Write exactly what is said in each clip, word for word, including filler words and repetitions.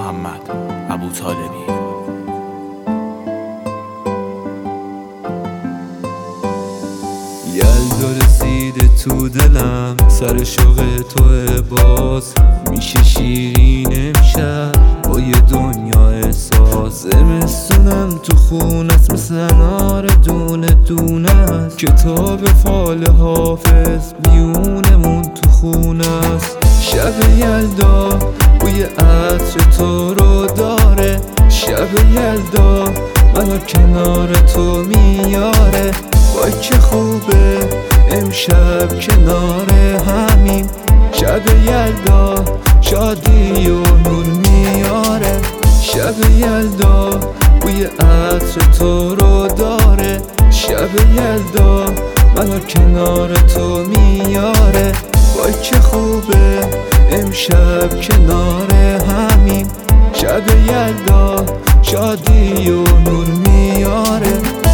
محمد ابوطالبی. یلدا رسیده تو دلم، سر شوق توه باز میشه شیرین امشب با یه دنیا احساس. زمستونم تو خونست مثل انار دونه دونه است، کتاب فال حافظ بیونمون تو خونست. شب یلدا بوی عطر تو رو داره، شب یلدا منو کنار تو میاره. وای که خوبه امشب کنار همیم، شب یلدا شادی و نور میاره. شب یلدا بوی عطر تو رو داره، شب یلدا منو کنار تو میاره. وای که خوبه امشب کنار همیم، شب یلدا شادی و نور میاره.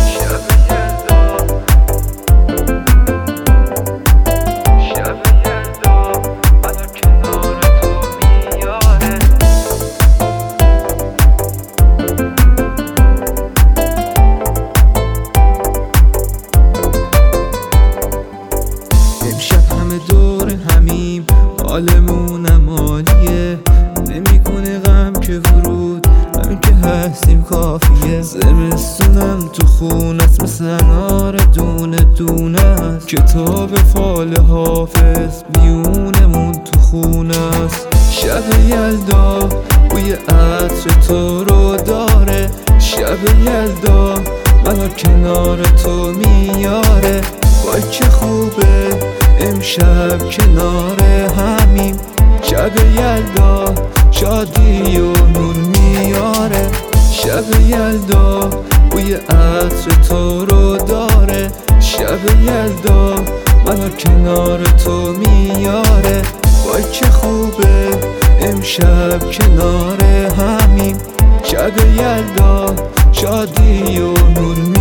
دور همیم حالمونم عالیه، نمیکنه غم که ورود، همین که هستیم کافیه. زمستونم تو خونست مثل انار دونه دونه است، کتاب فال حافظ بیونمون تو خونست. شب یلدا بوی عطر تو رو داره، شب یلدا منو کنار تو میاره. وای که خوبه امشب کنار همیم، شب یلدا شادی و نور میاره. شب یلدا بوی عطر تو رو داره، شب یلدا منو کنار تو میاره. وای که خوبه امشب کنار همیم، شب یلدا شادی و نور میاره.